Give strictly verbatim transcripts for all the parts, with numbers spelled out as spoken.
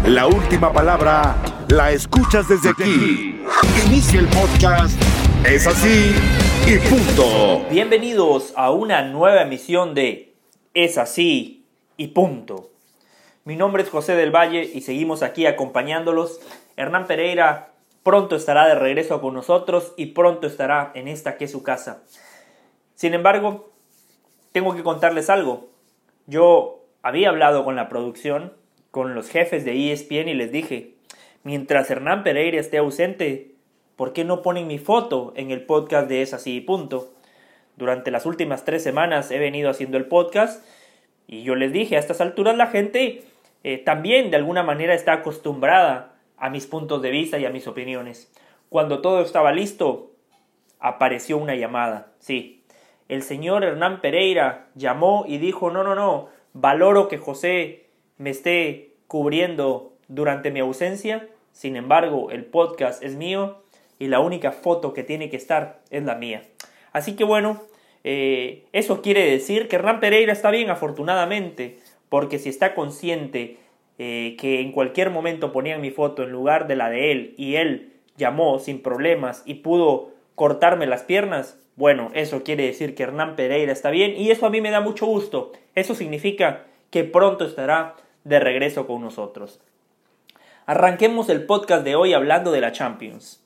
La última palabra la escuchas desde aquí. Inicia el podcast. Es así y punto. Bienvenidos a una nueva emisión de Es así y punto. Mi nombre es José del Valle y seguimos aquí acompañándolos. Hernán Pereira pronto estará de regreso con nosotros y pronto estará en esta que es su casa. Sin embargo, tengo que contarles algo. Yo había hablado con la producción, con los jefes de E S P N y les dije, mientras Hernán Pereira esté ausente, ¿por qué no ponen mi foto en el podcast de Es así y punto? Durante las últimas tres semanas he venido haciendo el podcast y yo les dije, a estas alturas la gente eh, también de alguna manera está acostumbrada a mis puntos de vista y a mis opiniones. Cuando todo estaba listo, apareció una llamada. Sí, el señor Hernán Pereira llamó y dijo, no, no, no, valoro que José me esté cubriendo durante mi ausencia. Sin embargo, el podcast es mío y la única foto que tiene que estar es la mía. Así que bueno, eh, eso quiere decir que Hernán Pereira está bien, afortunadamente, porque si está consciente eh, que en cualquier momento ponían mi foto en lugar de la de él y él llamó sin problemas y pudo cortarme las piernas, bueno, eso quiere decir que Hernán Pereira está bien y eso a mí me da mucho gusto. Eso significa que pronto estará de regreso con nosotros. Arranquemos el podcast de hoy hablando de la Champions.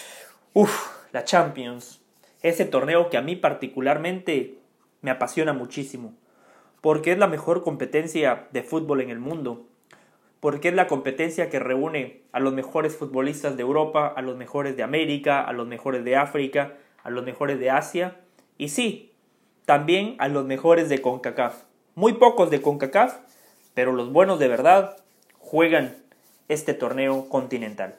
Uf, la Champions. Ese torneo que a mí particularmente me apasiona muchísimo. Porque es la mejor competencia de fútbol en el mundo. Porque es la competencia que reúne a los mejores futbolistas de Europa, a los mejores de América, a los mejores de África, a los mejores de Asia. Y sí, también a los mejores de CONCACAF. Muy pocos de CONCACAF, pero los buenos de verdad juegan este torneo continental.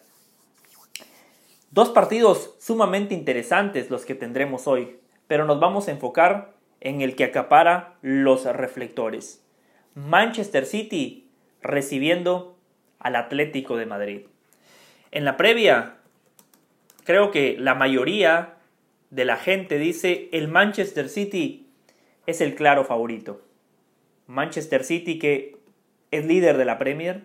Dos partidos sumamente interesantes los que tendremos hoy, pero nos vamos a enfocar en el que acapara los reflectores. Manchester City recibiendo al Atlético de Madrid. En la previa, creo que la mayoría de la gente dice el Manchester City es el claro favorito. Manchester City que es líder de la Premier,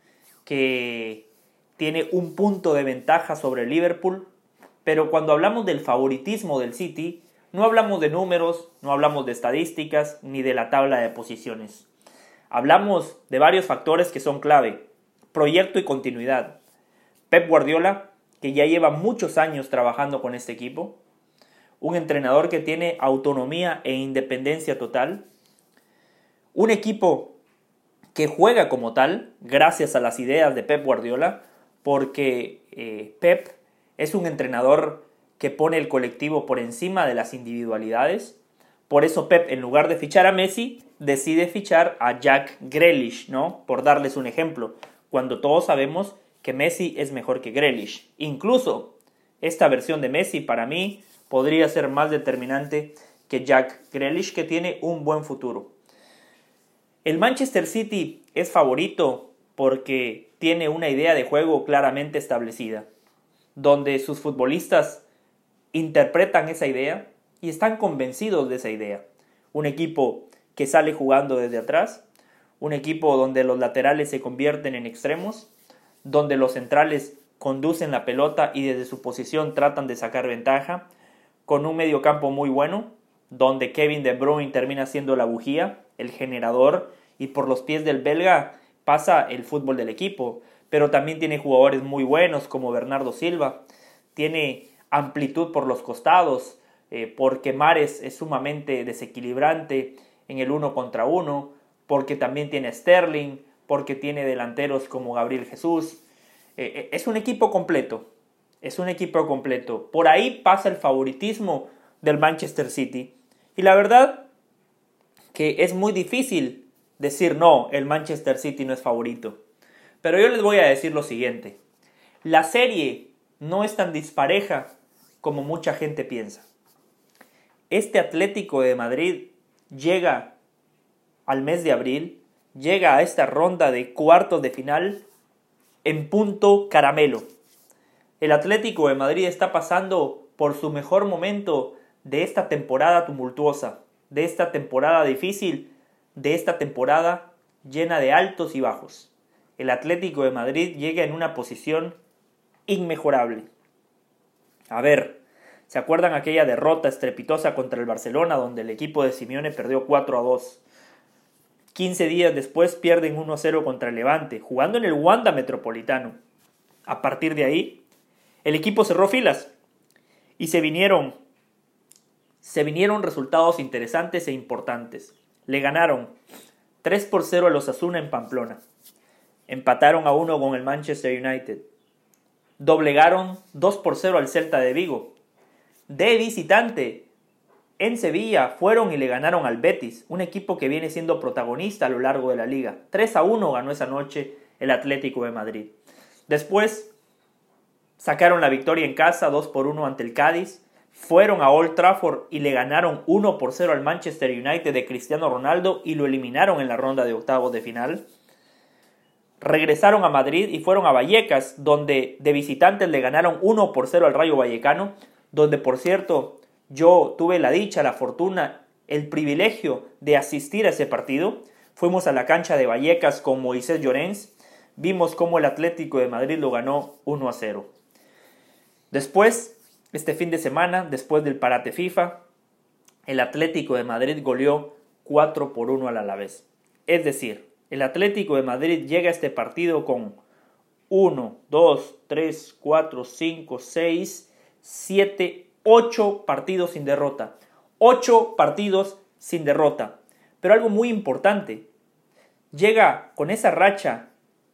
que tiene un punto de ventaja sobre el Liverpool, pero cuando hablamos del favoritismo del City, no hablamos de números, no hablamos de estadísticas, ni de la tabla de posiciones. Hablamos de varios factores que son clave, proyecto y continuidad. Pep Guardiola, que ya lleva muchos años trabajando con este equipo, un entrenador que tiene autonomía e independencia total, un equipo que juega como tal, gracias a las ideas de Pep Guardiola, porque eh, Pep es un entrenador que pone el colectivo por encima de las individualidades. Por eso Pep, en lugar de fichar a Messi, decide fichar a Jack Grealish, ¿no? Por darles un ejemplo, cuando todos sabemos que Messi es mejor que Grealish. Incluso esta versión de Messi para mí podría ser más determinante que Jack Grealish, que tiene un buen futuro. El Manchester City es favorito porque tiene una idea de juego claramente establecida, donde sus futbolistas interpretan esa idea y están convencidos de esa idea. Un equipo que sale jugando desde atrás, un equipo donde los laterales se convierten en extremos, donde los centrales conducen la pelota y desde su posición tratan de sacar ventaja, con un mediocampo muy bueno, donde Kevin De Bruyne termina siendo la bujía, el generador, y por los pies del belga pasa el fútbol del equipo, pero también tiene jugadores muy buenos como Bernardo Silva, tiene amplitud por los costados, eh, porque Mahrez es sumamente desequilibrante en el uno contra uno, porque también tiene Sterling, porque tiene delanteros como Gabriel Jesús. Eh, es un equipo completo, es un equipo completo. Por ahí pasa el favoritismo del Manchester City. Y la verdad que es muy difícil decir no, el Manchester City no es favorito. Pero yo les voy a decir lo siguiente. La serie no es tan dispareja como mucha gente piensa. Este Atlético de Madrid llega al mes de abril, llega a esta ronda de cuartos de final en punto caramelo. El Atlético de Madrid está pasando por su mejor momento de esta temporada tumultuosa, de esta temporada difícil, de esta temporada llena de altos y bajos. el Atlético de Madrid llega en una posición inmejorable. A ver, ¿se acuerdan aquella derrota estrepitosa contra el Barcelona donde el equipo de Simeone perdió cuatro a dos? quince días después pierden uno a cero contra el Levante, jugando en el Wanda Metropolitano. A partir de ahí, el equipo cerró filas y se vinieron, se vinieron resultados interesantes e importantes. Le ganaron tres por cero a los Osasuna en Pamplona. Empataron a uno con el Manchester United. Doblegaron dos por cero al Celta de Vigo. De visitante, en Sevilla fueron y le ganaron al Betis, un equipo que viene siendo protagonista a lo largo de la liga. tres a uno ganó esa noche el Atlético de Madrid. Después sacaron la victoria en casa, dos por uno ante el Cádiz. Fueron a Old Trafford y le ganaron uno por cero al Manchester United de Cristiano Ronaldo y lo eliminaron en la ronda de octavos de final. Regresaron a Madrid y fueron a Vallecas, donde de visitantes le ganaron uno por cero al Rayo Vallecano, donde por cierto yo tuve la dicha, la fortuna, el privilegio de asistir a ese partido. Fuimos a la cancha de Vallecas con Moisés Llorens, vimos cómo el Atlético de Madrid lo ganó uno a cero. Después, este fin de semana, después del parate FIFA, el Atlético de Madrid goleó cuatro por uno al Alavés. Es decir, el Atlético de Madrid llega a este partido con uno, dos, tres, cuatro, cinco, seis, siete, ocho partidos sin derrota. ocho partidos sin derrota. Pero algo muy importante, llega con esa racha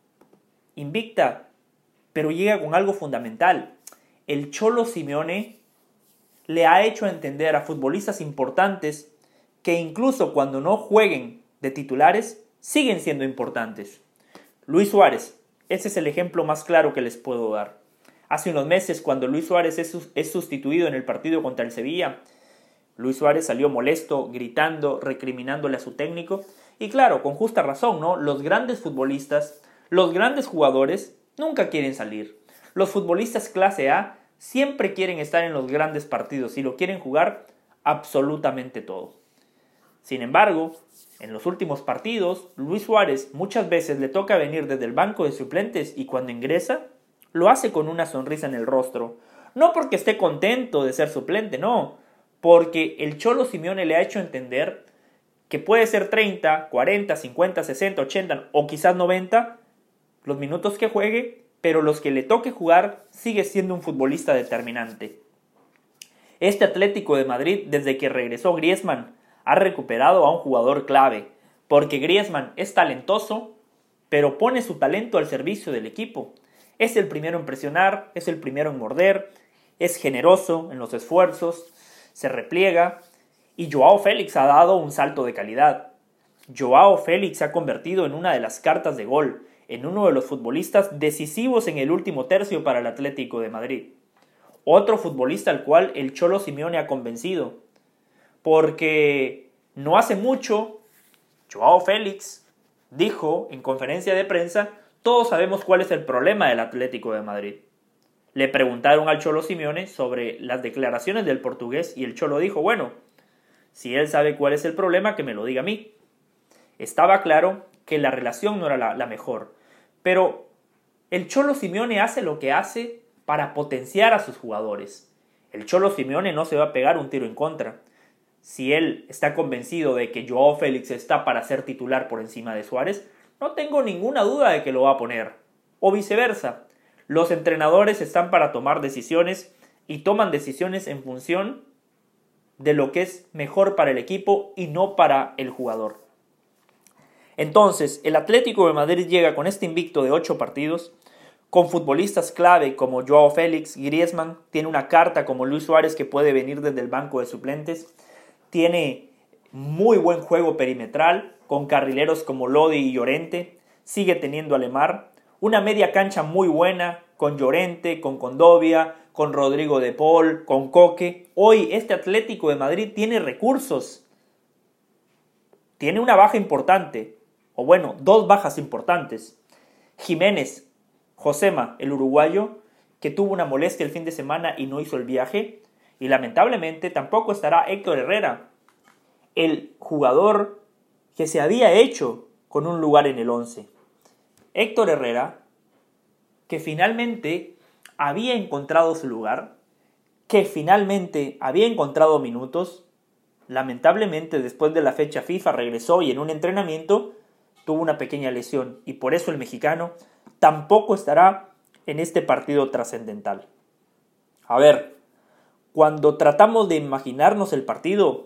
invicta, pero llega con algo fundamental. El Cholo Simeone le ha hecho entender a futbolistas importantes que incluso cuando no jueguen de titulares, siguen siendo importantes. Luis Suárez, ese es el ejemplo más claro que les puedo dar. Hace unos meses, cuando Luis Suárez es sustituido en el partido contra el Sevilla, Luis Suárez salió molesto, gritando, recriminándole a su técnico. Y claro, con justa razón, ¿no? Los grandes futbolistas, los grandes jugadores, nunca quieren salir. Los futbolistas clase A siempre quieren estar en los grandes partidos y lo quieren jugar absolutamente todo. Sin embargo, en los últimos partidos, Luis Suárez muchas veces le toca venir desde el banco de suplentes y cuando ingresa, lo hace con una sonrisa en el rostro. No porque esté contento de ser suplente, no. Porque el Cholo Simeone le ha hecho entender que puede ser treinta, cuarenta, cincuenta, sesenta, ochenta o quizás noventa los minutos que juegue, pero los que le toque jugar sigue siendo un futbolista determinante. Este Atlético de Madrid, desde que regresó Griezmann, ha recuperado a un jugador clave, porque Griezmann es talentoso, pero pone su talento al servicio del equipo. Es el primero en presionar, es el primero en morder, es generoso en los esfuerzos, se repliega y Joao Félix ha dado un salto de calidad. Joao Félix se ha convertido en una de las cartas de gol, en uno de los futbolistas decisivos en el último tercio para el Atlético de Madrid. Otro futbolista al cual el Cholo Simeone ha convencido, porque no hace mucho Joao Félix dijo en conferencia de prensa: todos sabemos cuál es el problema del Atlético de Madrid. Le preguntaron al Cholo Simeone sobre las declaraciones del portugués y el Cholo dijo: bueno, si él sabe cuál es el problema, que me lo diga a mí. Estaba claro que la relación no era la, la mejor, pero el Cholo Simeone hace lo que hace para potenciar a sus jugadores. El Cholo Simeone no se va a pegar un tiro en contra. Si él está convencido de que Joao Félix está para ser titular por encima de Suárez, no tengo ninguna duda de que lo va a poner. O viceversa. Los entrenadores están para tomar decisiones y toman decisiones en función de lo que es mejor para el equipo y no para el jugador. Entonces, el Atlético de Madrid llega con este invicto de ocho partidos, con futbolistas clave como Joao Félix, Griezmann, tiene una carta como Luis Suárez que puede venir desde el banco de suplentes, tiene muy buen juego perimetral, con carrileros como Lodi y Llorente, sigue teniendo a Lemar, una media cancha muy buena con Llorente, con Condovia, con Rodrigo de Paul, con Coque. Hoy este Atlético de Madrid tiene recursos, tiene una baja importante, o bueno, dos bajas importantes. Jiménez, Josema, el uruguayo, que tuvo una molestia el fin de semana y no hizo el viaje, y lamentablemente tampoco estará Héctor Herrera, el jugador que se había hecho con un lugar en el once. Héctor Herrera, que finalmente había encontrado su lugar, que finalmente había encontrado minutos, lamentablemente después de la fecha FIFA regresó y en un entrenamiento tuvo una pequeña lesión y por eso el mexicano tampoco estará en este partido trascendental. A ver, cuando tratamos de imaginarnos el partido,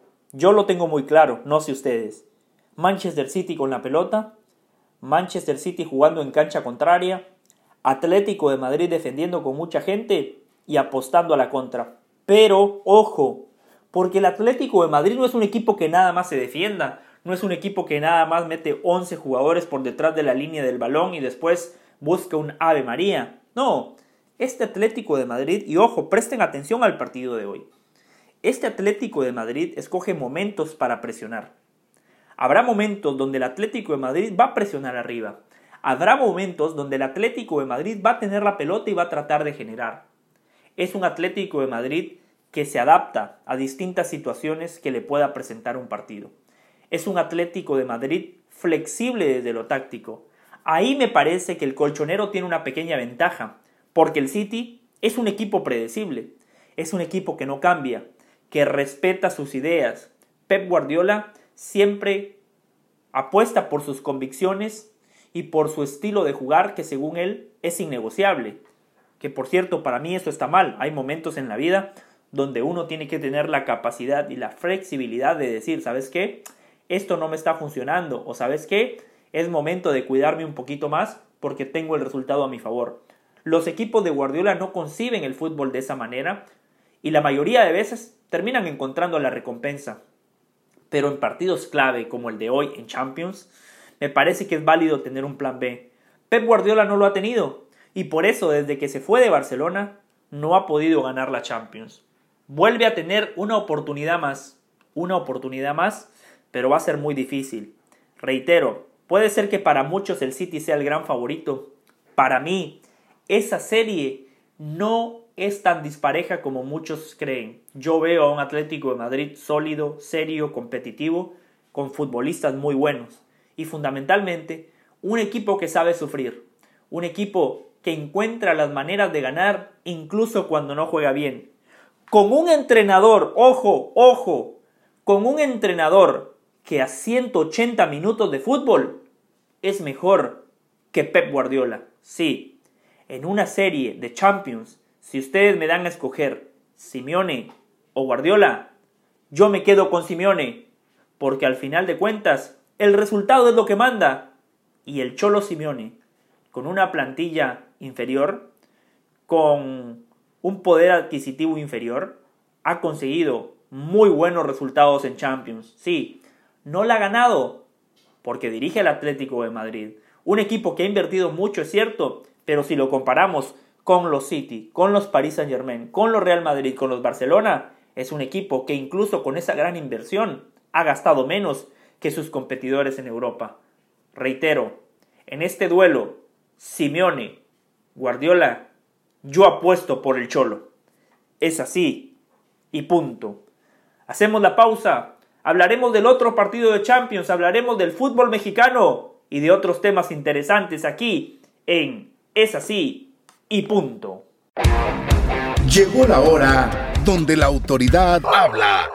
yo lo tengo muy claro, no sé ustedes. Manchester City con la pelota, Manchester City jugando en cancha contraria, Atlético de Madrid defendiendo con mucha gente y apostando a la contra. Pero, ojo, porque el Atlético de Madrid no es un equipo que nada más se defienda, no es un equipo que nada más mete once jugadores por detrás de la línea del balón y después busca un Ave María. No, este Atlético de Madrid, y ojo, presten atención al partido de hoy. Este Atlético de Madrid escoge momentos para presionar. Habrá momentos donde el Atlético de Madrid va a presionar arriba. Habrá momentos donde el Atlético de Madrid va a tener la pelota y va a tratar de generar. Es un Atlético de Madrid que se adapta a distintas situaciones que le pueda presentar un partido. Es un Atlético de Madrid flexible desde lo táctico. Ahí me parece que el colchonero tiene una pequeña ventaja, porque el City es un equipo predecible, es un equipo que no cambia, que respeta sus ideas. Pep Guardiola siempre apuesta por sus convicciones y por su estilo de jugar que según él es innegociable. Que por cierto, para mí eso está mal. Hay momentos en la vida donde uno tiene que tener la capacidad y la flexibilidad de decir, ¿sabes qué? Esto no me está funcionando. O ¿sabes qué? Es momento de cuidarme un poquito más porque tengo el resultado a mi favor. Los equipos de Guardiola no conciben el fútbol de esa manera y la mayoría de veces terminan encontrando la recompensa. Pero en partidos clave como el de hoy en Champions, me parece que es válido tener un plan B. Pep Guardiola no lo ha tenido y por eso desde que se fue de Barcelona no ha podido ganar la Champions. Vuelve a tener una oportunidad más, una oportunidad más, pero va a ser muy difícil. Reitero, puede ser que para muchos el City sea el gran favorito. Para mí, esa serie no es tan dispareja como muchos creen. Yo veo a un Atlético de Madrid sólido, serio, competitivo, con futbolistas muy buenos. Y fundamentalmente, un equipo que sabe sufrir. Un equipo que encuentra las maneras de ganar incluso cuando no juega bien. Con un entrenador, ojo, ojo, con un entrenador que a ciento ochenta minutos de fútbol es mejor que Pep Guardiola. Sí, en una serie de Champions, si ustedes me dan a escoger Simeone o Guardiola, yo me quedo con Simeone, porque al final de cuentas, el resultado es lo que manda. Y el Cholo Simeone, con una plantilla inferior, con un poder adquisitivo inferior, ha conseguido muy buenos resultados en Champions. Sí, no la ha ganado, porque dirige al Atlético de Madrid. Un equipo que ha invertido mucho, es cierto, pero si lo comparamos con los City, con los Paris Saint-Germain, con los Real Madrid, con los Barcelona, es un equipo que incluso con esa gran inversión ha gastado menos que sus competidores en Europa. Reitero, en este duelo, Simeone, Guardiola, yo apuesto por el Cholo. Es así y punto. Hacemos la pausa, hablaremos del otro partido de Champions, hablaremos del fútbol mexicano y de otros temas interesantes aquí en Es así y punto. Llegó la hora donde la autoridad habla.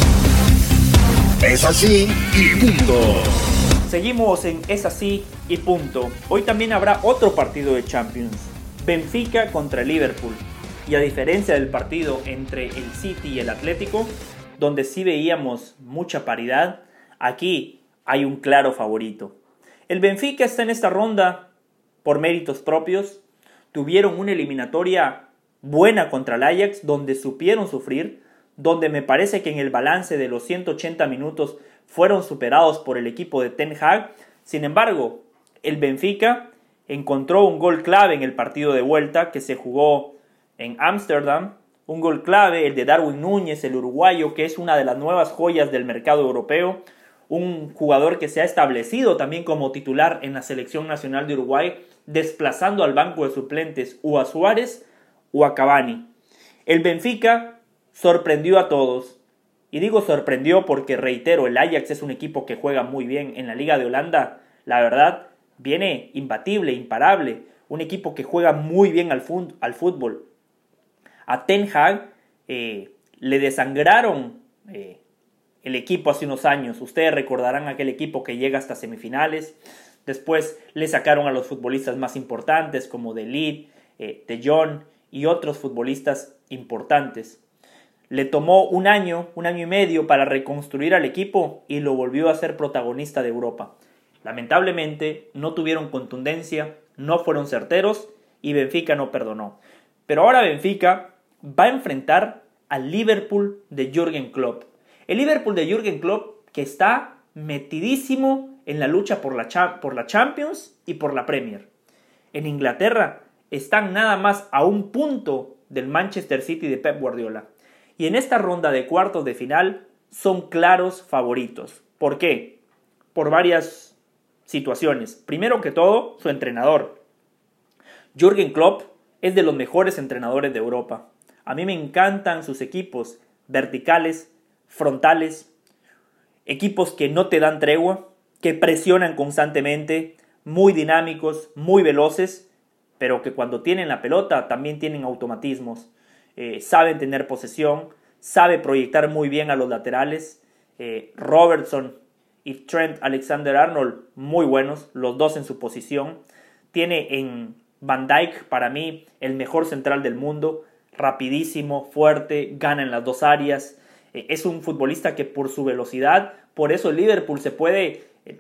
Es así y punto. Seguimos en Es así y punto. Hoy también habrá otro partido de Champions. Benfica contra el Liverpool. Y a diferencia del partido entre el City y el Atlético, donde sí veíamos mucha paridad, aquí hay un claro favorito. El Benfica está en esta ronda por méritos propios. Tuvieron una eliminatoria buena contra el Ajax, donde supieron sufrir, donde me parece que en el balance de los ciento ochenta minutos fueron superados por el equipo de Ten Hag. Sin embargo, el Benfica encontró un gol clave en el partido de vuelta que se jugó en Ámsterdam, un gol clave, el de Darwin Núñez, el uruguayo, que es una de las nuevas joyas del mercado europeo, un jugador que se ha establecido también como titular en la selección nacional de Uruguay, desplazando al banco de suplentes o a Suárez o a Cavani. El Benfica sorprendió a todos, y digo sorprendió porque, reitero, el Ajax es un equipo que juega muy bien en la Liga de Holanda. La verdad, viene imbatible, imparable, un equipo que juega muy bien al, fun- al fútbol. A Ten Hag eh, le desangraron eh, el equipo hace unos años. Ustedes recordarán aquel equipo que llega hasta semifinales. Después le sacaron a los futbolistas más importantes como De Ligt, eh, De Jong y otros futbolistas importantes. Le tomó un año, un año y medio para reconstruir al equipo y lo volvió a ser protagonista de Europa. Lamentablemente no tuvieron contundencia, no fueron certeros y Benfica no perdonó. Pero ahora Benfica va a enfrentar al Liverpool de Jürgen Klopp. El Liverpool de Jürgen Klopp que está metidísimo en la lucha por la, cha- por la Champions y por la Premier. En Inglaterra están nada más a un punto del Manchester City de Pep Guardiola. Y en esta ronda de cuartos de final son claros favoritos. ¿Por qué? Por varias situaciones. Primero que todo, su entrenador. Jürgen Klopp es de los mejores entrenadores de Europa. A mí me encantan sus equipos verticales, frontales, equipos que no te dan tregua, que presionan constantemente, muy dinámicos, muy veloces, pero que cuando tienen la pelota también tienen automatismos. Eh, saben tener posesión, sabe proyectar muy bien a los laterales. Eh, Robertson y Trent Alexander-Arnold muy buenos, los dos en su posición. Tiene en Van Dijk, para mí, el mejor central del mundo, rapidísimo, fuerte, gana en las dos áreas. Eh, es un futbolista que por su velocidad, por eso Liverpool se puede eh,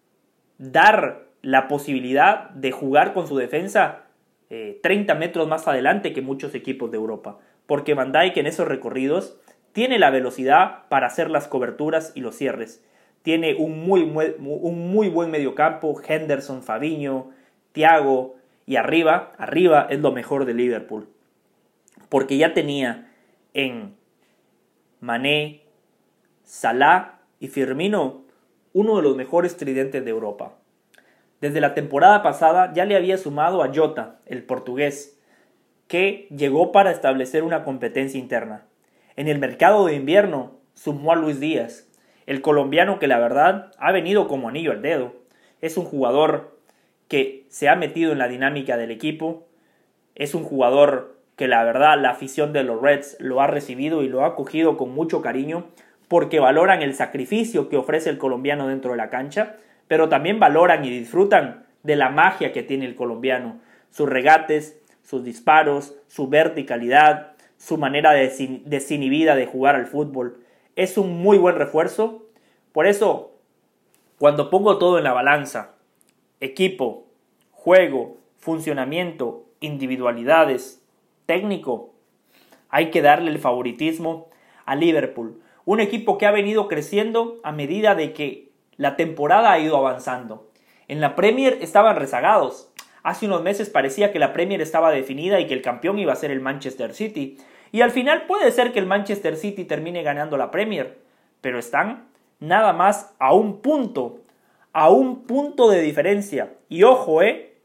dar la posibilidad de jugar con su defensa eh, treinta metros más adelante que muchos equipos de Europa. Porque Van Dijk en esos recorridos tiene la velocidad para hacer las coberturas y los cierres. Tiene un muy, muy, un muy buen mediocampo, Henderson, Fabinho, Thiago, y arriba, arriba es lo mejor de Liverpool. Porque ya tenía en Mané, Salah y Firmino uno de los mejores tridentes de Europa. Desde la temporada pasada ya le había sumado a Jota, el portugués, que llegó para establecer una competencia interna. En el mercado de invierno sumó a Luis Díaz, el colombiano que la verdad ha venido como anillo al dedo. Es un jugador que se ha metido en la dinámica del equipo, es un jugador que la verdad la afición de los Reds lo ha recibido y lo ha acogido con mucho cariño porque valoran el sacrificio que ofrece el colombiano dentro de la cancha, pero también valoran y disfrutan de la magia que tiene el colombiano, sus regates, sus disparos, su verticalidad, su manera desinhibida de jugar al fútbol. Es un muy buen refuerzo. Por eso, cuando pongo todo en la balanza, equipo, juego, funcionamiento, individualidades, técnico, hay que darle el favoritismo a Liverpool. Un equipo que ha venido creciendo a medida de que la temporada ha ido avanzando. En la Premier estaban rezagados. Hace unos meses parecía que la Premier estaba definida y que el campeón iba a ser el Manchester City. Y al final puede ser que el Manchester City termine ganando la Premier. Pero están nada más a un punto. A un punto de diferencia. Y ojo, eh.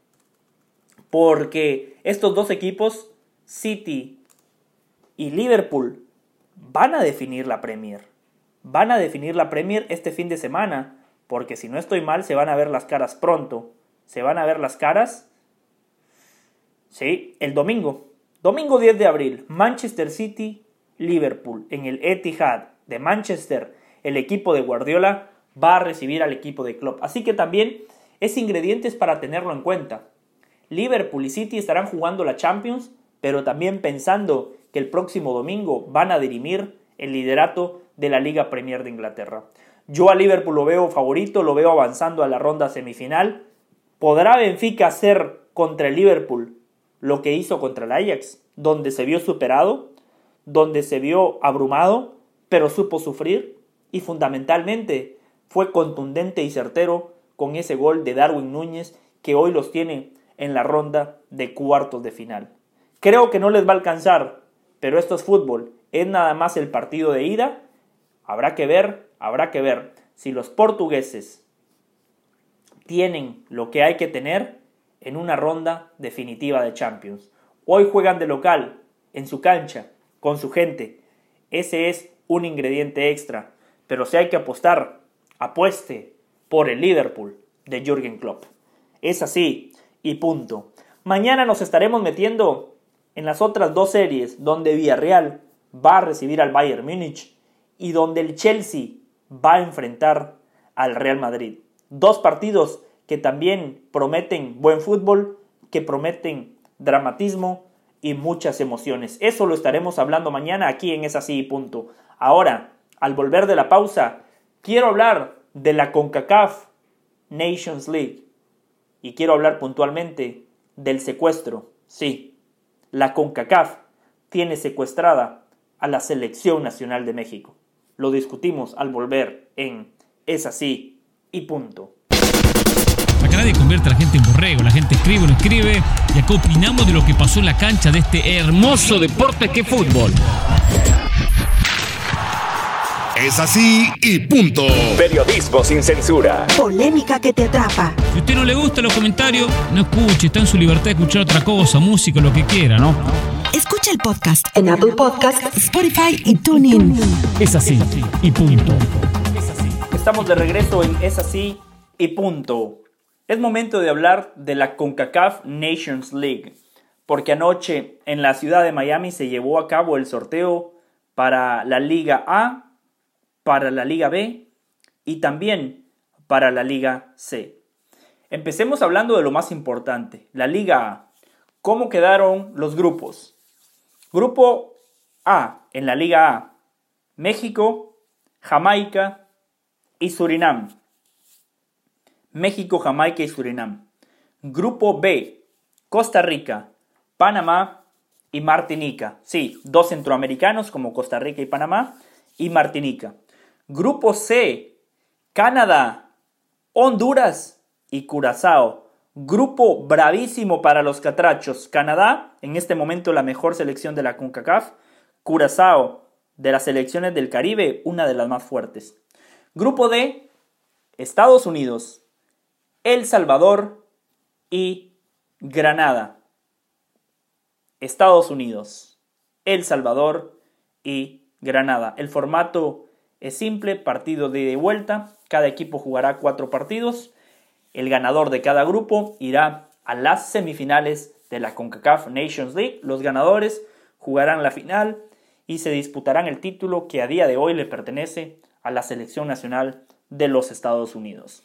Porque estos dos equipos, City y Liverpool, van a definir la Premier. Van a definir la Premier este fin de semana. Porque si no estoy mal, se van a ver las caras pronto. Se van a ver las caras. Sí, el domingo. Domingo diez de abril. Manchester City, Liverpool. En el Etihad de Manchester, el equipo de Guardiola va a recibir al equipo de Klopp. Así que también es ingredientes para tenerlo en cuenta. Liverpool y City estarán jugando la Champions, pero también pensando que el próximo domingo van a dirimir el liderato de la Liga Premier de Inglaterra. Yo a Liverpool lo veo favorito, lo veo avanzando a la ronda semifinal. ¿Podrá Benfica hacer contra el Liverpool lo que hizo contra el Ajax? Donde se vio superado, donde se vio abrumado, pero supo sufrir y fundamentalmente fue contundente y certero con ese gol de Darwin Núñez que hoy los tiene en la ronda de cuartos de final. Creo que no les va a alcanzar, pero esto es fútbol, es nada más el partido de ida. Habrá que ver, habrá que ver si los portugueses tienen lo que hay que tener en una ronda definitiva de Champions. Hoy juegan de local, en su cancha, con su gente. Ese es un ingrediente extra. Pero si hay que apostar, apueste por el Liverpool de Jürgen Klopp. Es así y punto. Mañana nos estaremos metiendo en las otras dos series donde Villarreal va a recibir al Bayern Múnich y donde el Chelsea va a enfrentar al Real Madrid. Dos partidos que también prometen buen fútbol, que prometen dramatismo y muchas emociones. Eso lo estaremos hablando mañana aquí en Es Así y Punto. Ahora, al volver de la pausa, quiero hablar de la CONCACAF Nations League y quiero hablar puntualmente del secuestro. Sí, la CONCACAF tiene secuestrada a la Selección Nacional de México. Lo discutimos al volver en Es Así y Punto. Acá nadie convierte a la gente en borrego, la gente escribe o no escribe y acá opinamos de lo que pasó en la cancha de este hermoso deporte que es fútbol. Es Así y Punto. Periodismo sin censura. Polémica que te atrapa. Si a usted no le gustan los comentarios, no escuche, está en su libertad de escuchar otra cosa, música, lo que quiera, ¿no? Escucha el podcast en Apple Podcast, Spotify y TuneIn. Es así y punto. Estamos de regreso en Es Así y Punto. Es momento de hablar de la CONCACAF Nations League, porque anoche en la ciudad de Miami se llevó a cabo el sorteo para la Liga A, para la Liga B y también para la Liga C. Empecemos hablando de lo más importante, la Liga A. ¿Cómo quedaron los grupos? Grupo A, en la Liga A, México, Jamaica y Surinam. México, Jamaica y Surinam. Grupo B, Costa Rica, Panamá y Martinica. Sí, dos centroamericanos como Costa Rica y Panamá y Martinica. Grupo C, Canadá, Honduras y Curazao. Grupo bravísimo para los catrachos. Canadá, en este momento la mejor selección de la CONCACAF. Curazao, de las selecciones del Caribe, una de las más fuertes. Grupo D, Estados Unidos, El Salvador y Granada. Estados Unidos, El Salvador y Granada. El formato es simple, partido de ida y vuelta. Cada equipo jugará cuatro partidos. El ganador de cada grupo irá a las semifinales de la CONCACAF Nations League. Los ganadores jugarán la final y se disputarán el título que a día de hoy le pertenece a la Selección Nacional de los Estados Unidos.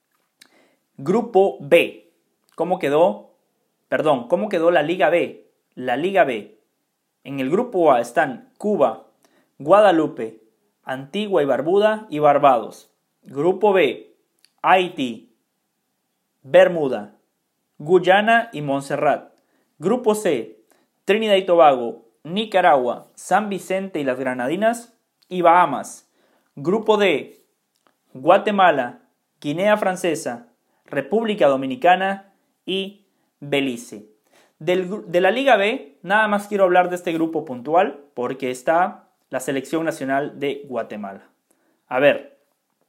Grupo B. ¿Cómo quedó? Perdón, ¿cómo quedó la Liga B? La Liga B. En el grupo A están Cuba, Guadalupe, Antigua y Barbuda y Barbados. Grupo B, Haití, Bermuda, Guyana y Montserrat. Grupo C, Trinidad y Tobago, Nicaragua, San Vicente y las Granadinas y Bahamas. Grupo D, Guatemala, Guinea Francesa, República Dominicana y Belice. Del, de la Liga B, nada más quiero hablar de este grupo puntual porque está la Selección Nacional de Guatemala. A ver,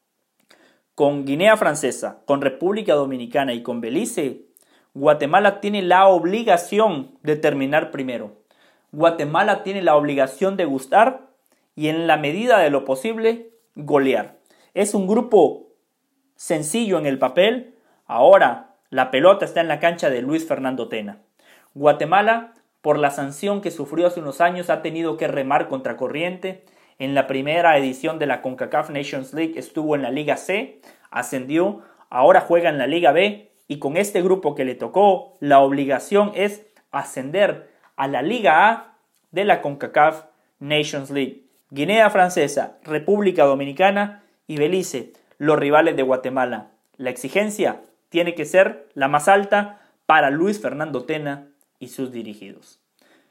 con Guinea Francesa, con República Dominicana y con Belice, Guatemala tiene la obligación de terminar primero. Guatemala tiene la obligación de gustar y en la medida de lo posible golear. Es un grupo sencillo en el papel. Ahora la pelota está en la cancha de Luis Fernando Tena. Guatemala, por la sanción que sufrió hace unos años, ha tenido que remar contra corriente. En la primera edición de la CONCACAF Nations League estuvo en la Liga C, ascendió, ahora juega en la Liga B y con este grupo que le tocó, la obligación es ascender a la Liga A de la CONCACAF Nations League. Guinea Francesa, República Dominicana y Belice, los rivales de Guatemala. La exigencia tiene que ser la más alta para Luis Fernando Tena y sus dirigidos.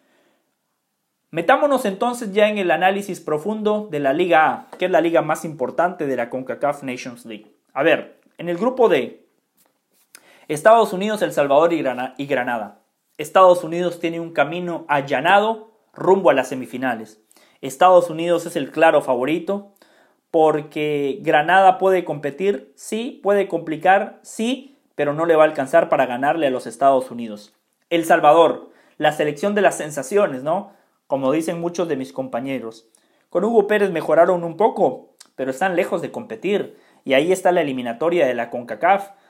Metámonos entonces ya en el análisis profundo de la Liga A, que es la liga más importante de la CONCACAF Nations League. A ver, en el grupo D, Estados Unidos, El Salvador y Granada. Estados Unidos tiene un camino allanado rumbo a las semifinales. Estados Unidos es el claro favorito porque Granada puede competir, sí, puede complicar, sí, pero no le va a alcanzar para ganarle a los Estados Unidos. El Salvador, la selección de las sensaciones, ¿no? Como dicen muchos de mis compañeros. Con Hugo Pérez mejoraron un poco, pero están lejos de competir. Y ahí está la eliminatoria de la CONCACAF,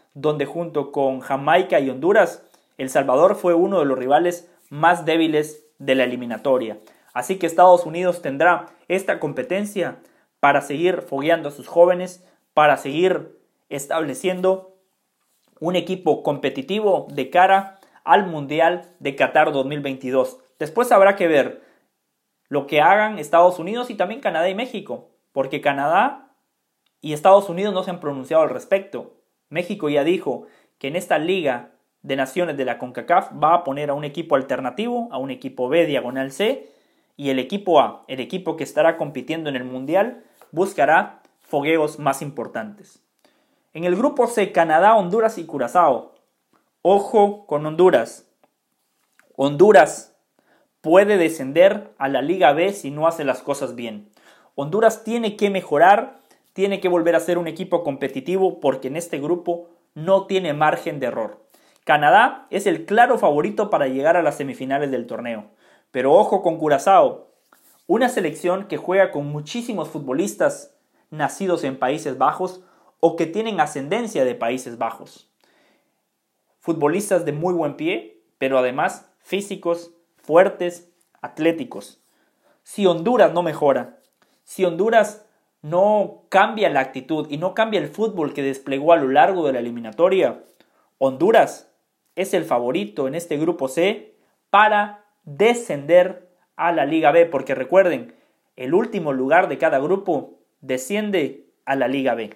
donde junto con Jamaica y Honduras, El Salvador fue uno de los rivales más débiles de la eliminatoria. Así que Estados Unidos tendrá esta competencia para seguir fogueando a sus jóvenes, para seguir estableciendo un equipo competitivo de cara al Mundial de Qatar dos mil veintidós. Después habrá que ver lo que hagan Estados Unidos y también Canadá y México, porque Canadá y Estados Unidos no se han pronunciado al respecto. México ya dijo que en esta Liga de Naciones de la CONCACAF va a poner a un equipo alternativo, a un equipo B diagonal C, y el equipo A, el equipo que estará compitiendo en el Mundial, buscará fogueos más importantes. En el grupo C, Canadá, Honduras y Curazao. Ojo con Honduras. Honduras puede descender a la Liga B si no hace las cosas bien. Honduras tiene que mejorar, tiene que volver a ser un equipo competitivo porque en este grupo no tiene margen de error. Canadá es el claro favorito para llegar a las semifinales del torneo. Pero ojo con Curazao, una selección que juega con muchísimos futbolistas nacidos en Países Bajos o que tienen ascendencia de Países Bajos. Futbolistas de muy buen pie, pero además físicos, fuertes, atléticos. Si Honduras no mejora, si Honduras no cambia la actitud y no cambia el fútbol que desplegó a lo largo de la eliminatoria, Honduras es el favorito en este grupo C para descender a la Liga B, porque recuerden, el último lugar de cada grupo desciende a la Liga B.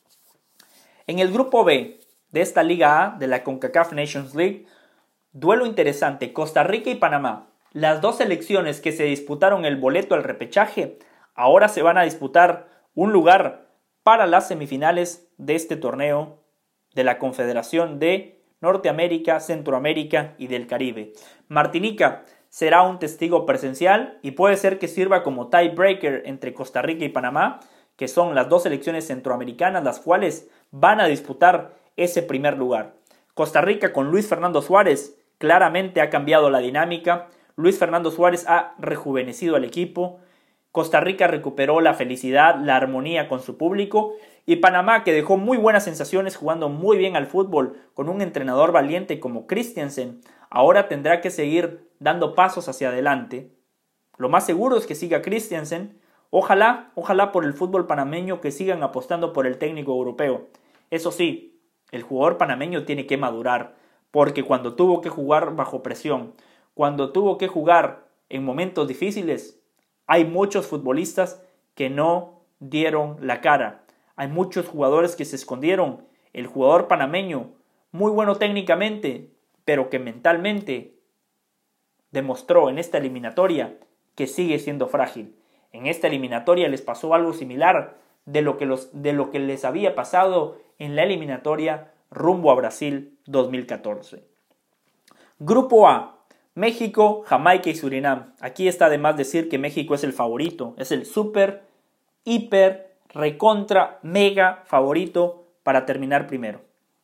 En el grupo B de esta Liga A, de la CONCACAF Nations League, duelo interesante, Costa Rica y Panamá. Las dos selecciones que se disputaron el boleto al repechaje, ahora se van a disputar un lugar para las semifinales de este torneo de la Confederación de Norteamérica, Centroamérica y del Caribe. Martinica será un testigo presencial y puede ser que sirva como tiebreaker entre Costa Rica y Panamá, que son las dos selecciones centroamericanas las cuales van a disputar ese primer lugar. Costa Rica con Luis Fernando Suárez claramente ha cambiado la dinámica. Luis Fernando Suárez ha rejuvenecido al equipo. Costa Rica recuperó la felicidad, la armonía con su público. Y Panamá, que dejó muy buenas sensaciones jugando muy bien al fútbol con un entrenador valiente como Christiansen, ahora tendrá que seguir dando pasos hacia adelante. Lo más seguro es que siga Christiansen. Ojalá, ojalá por el fútbol panameño que sigan apostando por el técnico europeo. Eso sí, el jugador panameño tiene que madurar, porque cuando tuvo que jugar bajo presión, cuando tuvo que jugar en momentos difíciles, hay muchos futbolistas que no dieron la cara. Hay muchos jugadores que se escondieron. El jugador panameño, muy bueno técnicamente, pero que mentalmente demostró en esta eliminatoria que sigue siendo frágil. En esta eliminatoria les pasó algo similar de lo que, los, de lo que les había pasado en la eliminatoria rumbo a Brasil dos mil catorce. Grupo A, México, Jamaica y Surinam. Aquí está de más decir que México es el favorito, es el súper, hiper, recontra, mega favorito para terminar primero.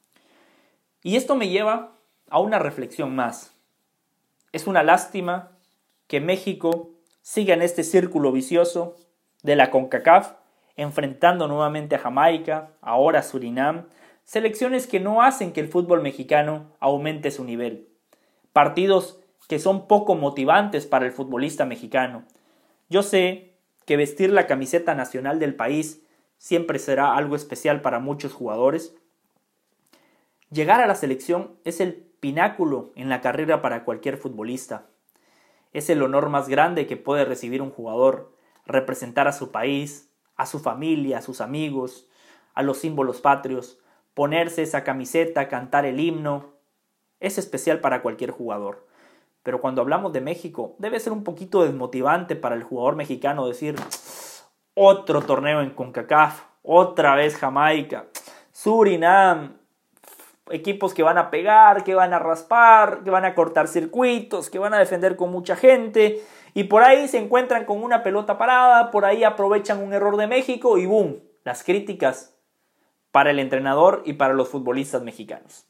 Y esto me lleva a una reflexión más. Es una lástima que México siga en este círculo vicioso de la CONCACAF, enfrentando nuevamente a Jamaica, ahora a Surinam, selecciones que no hacen que el fútbol mexicano aumente su nivel. Partidos que son poco motivantes para el futbolista mexicano. Yo sé que vestir la camiseta nacional del país siempre será algo especial para muchos jugadores. Llegar a la selección es el pináculo en la carrera para cualquier futbolista. Es el honor más grande que puede recibir un jugador, representar a su país, a su familia, a sus amigos, a los símbolos patrios, ponerse esa camiseta, cantar el himno. Es especial para cualquier jugador. Pero cuando hablamos de México, debe ser un poquito desmotivante para el jugador mexicano decir otro torneo en CONCACAF, otra vez Jamaica, Surinam, equipos que van a pegar, que van a raspar, que van a cortar circuitos, que van a defender con mucha gente y por ahí se encuentran con una pelota parada, por ahí aprovechan un error de México y ¡boom! Las críticas para el entrenador y para los futbolistas mexicanos.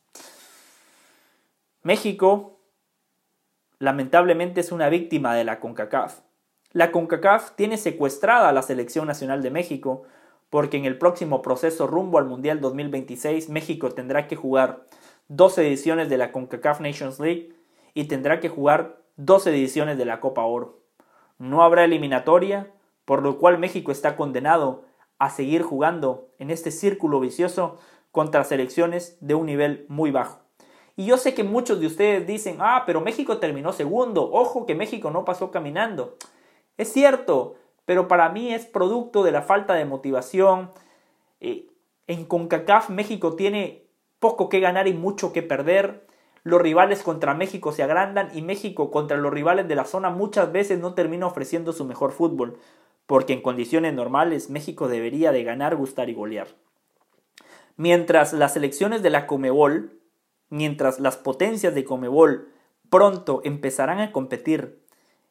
México lamentablemente es una víctima de la CONCACAF. La CONCACAF tiene secuestrada a la Selección Nacional de México porque en el próximo proceso rumbo al Mundial dos mil veintiséis México tendrá que jugar dos ediciones de la CONCACAF Nations League y tendrá que jugar dos ediciones de la Copa Oro. No habrá eliminatoria, por lo cual México está condenado a seguir jugando en este círculo vicioso contra selecciones de un nivel muy bajo. Y yo sé que muchos de ustedes dicen, ah, pero México terminó segundo, ojo que México no pasó caminando. Es cierto, pero para mí es producto de la falta de motivación. Eh, en CONCACAF México tiene poco que ganar y mucho que perder. Los rivales contra México se agrandan y México contra los rivales de la zona muchas veces no termina ofreciendo su mejor fútbol, porque en condiciones normales México debería de ganar, gustar y golear. Mientras las selecciones de la Conmebol, mientras las potencias de Conmebol pronto empezarán a competir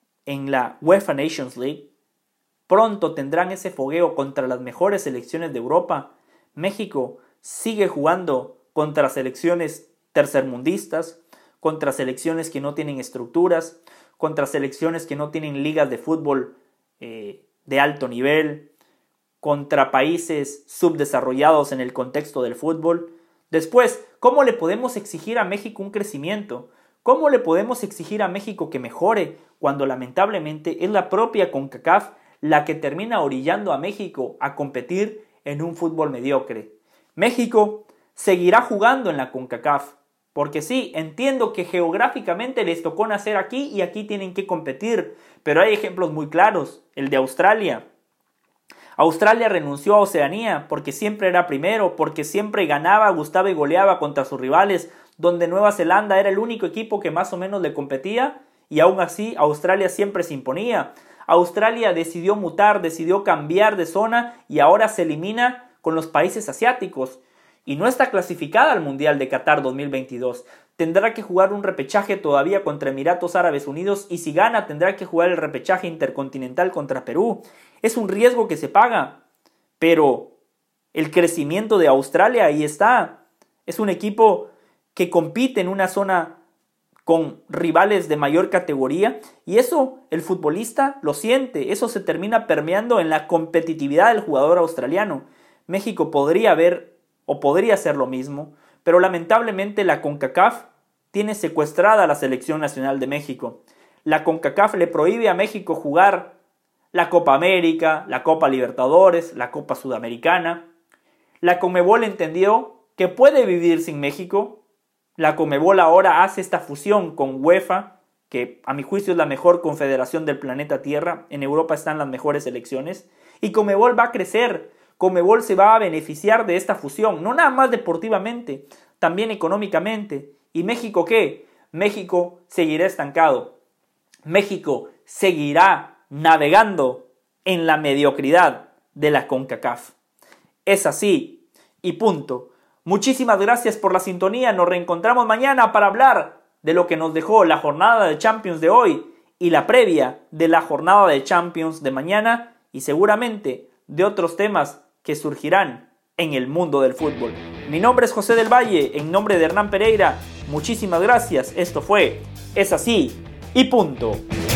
en la UEFA Nations League, pronto tendrán ese fogueo contra las mejores selecciones de Europa, México sigue jugando contra selecciones tercermundistas, contra selecciones que no tienen estructuras, contra selecciones que no tienen ligas de fútbol eh, de alto nivel, contra países subdesarrollados en el contexto del fútbol. Después, ¿cómo le podemos exigir a México un crecimiento? ¿Cómo le podemos exigir a México que mejore cuando lamentablemente es la propia CONCACAF la que termina orillando a México a competir en un fútbol mediocre? México seguirá jugando en la CONCACAF, porque sí, entiendo que geográficamente les tocó nacer aquí y aquí tienen que competir, pero hay ejemplos muy claros, el de Australia. Australia renunció a Oceanía porque siempre era primero, porque siempre ganaba, gustaba y goleaba contra sus rivales, donde Nueva Zelanda era el único equipo que más o menos le competía y aún así Australia siempre se imponía. Australia decidió mutar, decidió cambiar de zona y ahora se elimina con los países asiáticos y no está clasificada al Mundial de Qatar dos mil veintidós. Tendrá que jugar un repechaje todavía contra Emiratos Árabes Unidos y si gana tendrá que jugar el repechaje intercontinental contra Perú. Es un riesgo que se paga, pero el crecimiento de Australia ahí está. Es un equipo que compite en una zona con rivales de mayor categoría y eso el futbolista lo siente, eso se termina permeando en la competitividad del jugador australiano. México podría haber o podría hacer lo mismo, pero lamentablemente la CONCACAF tiene secuestrada a la Selección Nacional de México. La CONCACAF le prohíbe a México jugar la Copa América, la Copa Libertadores, la Copa Sudamericana. La Conmebol entendió que puede vivir sin México. La Conmebol ahora hace esta fusión con UEFA, que a mi juicio es la mejor confederación del planeta Tierra. En Europa están las mejores selecciones. Y Conmebol va a crecer. Conmebol se va a beneficiar de esta fusión, no nada más deportivamente, también económicamente. ¿Y México qué? México seguirá estancado. México seguirá navegando en la mediocridad de la CONCACAF. Es así y punto. Muchísimas gracias por la sintonía. Nos reencontramos mañana para hablar de lo que nos dejó la jornada de Champions de hoy y la previa de la jornada de Champions de mañana y seguramente de otros temas que surgirán en el mundo del fútbol. Mi nombre es José del Valle, en nombre de Hernán Pereira. Muchísimas gracias. Esto fue Es así y punto.